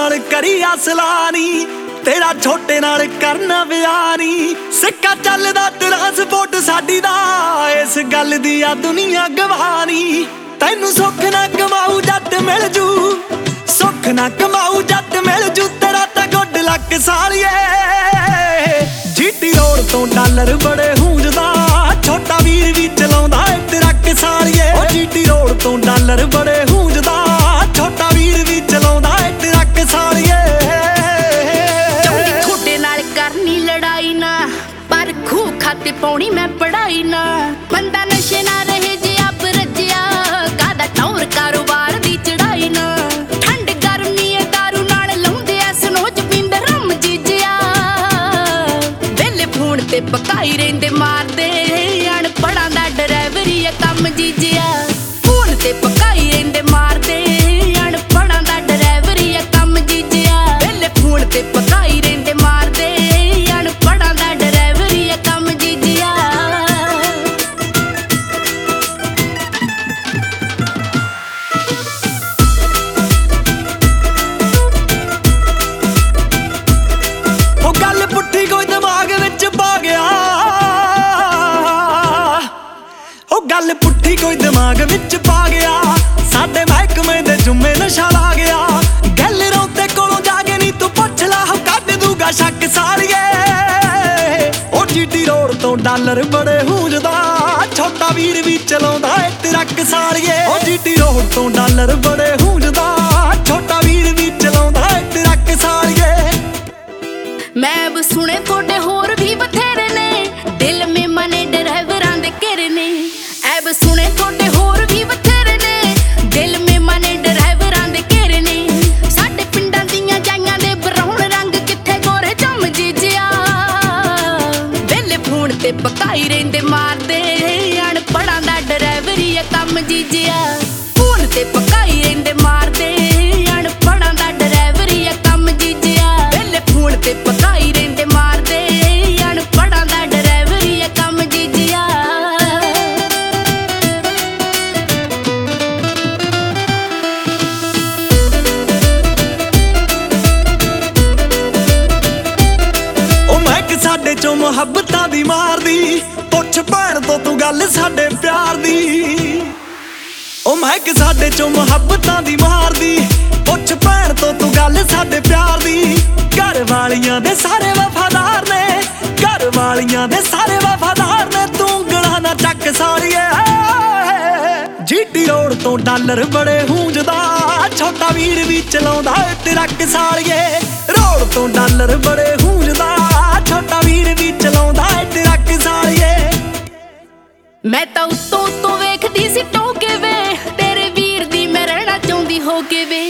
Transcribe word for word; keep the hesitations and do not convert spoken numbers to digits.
नाल करी असलानी, तेरा छोटे नाल करना बयानी। सिक्का चलदा ट्रांसपोर्ट साडी दा, इस गल दी आ दुनिया गवानी। तैनू सुख ना कमाऊ जट मिल जू, सुख ना कमाऊ जट मिल जू, तेरा तां गुड लक सालिए। जीटी रोड तो डॉलर बड़े हूंजदा, छोटा वीर भी चलाउंदा ट्रक सालिए। ओ जीटी रोड तो डॉलर बड़े हूंजदा, छोटा वीर भी चलाउंदा ट्रक सालिए। छोटे नाल करनी लड़ाई ना, पर खूह खाते पाउणी मैं पढ़ाई ना। बंदा नशे ना रहे जे अब रजिया, कादा टौर कारोबार दी चढ़ाई ना। ठंड गर्मी ए दारू नाल लाउंदे ऐ सनोज पींदे रम जीजिया। वेले फोन ते पकाई रहिंदे मारदे, अनपढ़ां दा ड्राइवरी ए कम जीजिया। फोन ते पकाई रहिंदे मारदे, अनपढ़ां दा ड्राइवरी ए कम जीजिया। वेले फोन ते पकाई रहिंदे मारदे, अनपढ़ां दा ड्राइवरी ए कम जीजिया। ओ गल पुट्ठी कोई दिमाग विच पा गया, ओ गल पुट्ठी कोई दिमाग विच पा गया। साडे महकमे दे जुम्मे नशा ला गया। गैलरों ते कोलों जाके नी तू पुछ ला, कढ दूगा शक सालिए। ओ जीटी रोड तो डॉलर बड़े हूंजदा, छोटा वीर भी चलाउंदा ट्रक सालिए। ओ जीटी रोड तो डॉलर बड़े हूंजदा, छोटा वीर भी चलाउंदा ट्रक सालिए। मैं अब सुने थोड़े होर भी बथेरे ने, दिल में मने ड्राइवरां दे घेरे ने। ऐब सुने थोड़े होर भी बथेरे ने, दिल में मने ड्राइवरां दे घेरे ने। साडे पिंडां दियां जाइयां दे ब्राउन रंग किथे गोरे जम जीजिया। वेले फोन ते पकाई रहिंदे मारदे, अनपढ़ां दा ड्राइवरी ए कम जीजिया। फोन ते पकाई रहिंदे मारदे, अनपढ़ां दा ड्राइवरी ए कम जीजिया। वेले फोन ते पकाई रहिंदे मारदे, अनपढ़ां दा ड्राइवरी ए कम जीजिया। ओ महक साडे चों मुहब्बतां दी मारदी, पुछ भैण तो तू गल साडे प्यार दी। ओ महक साडे चों मुहब्बतां दी मारदी, पुछ भैण तो तू गल साडे प्यार दी। घर वालियां दे सारे वफादार ने, घर वालियां दे सारे वफादार ने, तू गला ना चक सालिए। जीटी रोड तो डॉलर बड़े हूंजदा, छोटा वीर भी चलाउंदा ट्रक सालिए। रोड तो डॉलर बड़े हूंजदा, छोटा वीर भी चलाउंदा ट्रक सालिए। मैं तां उत्तों उत्तों वेखदी सी टोके वे, तेरे वीर दी मैं रहना चाहुंदी हो के वे।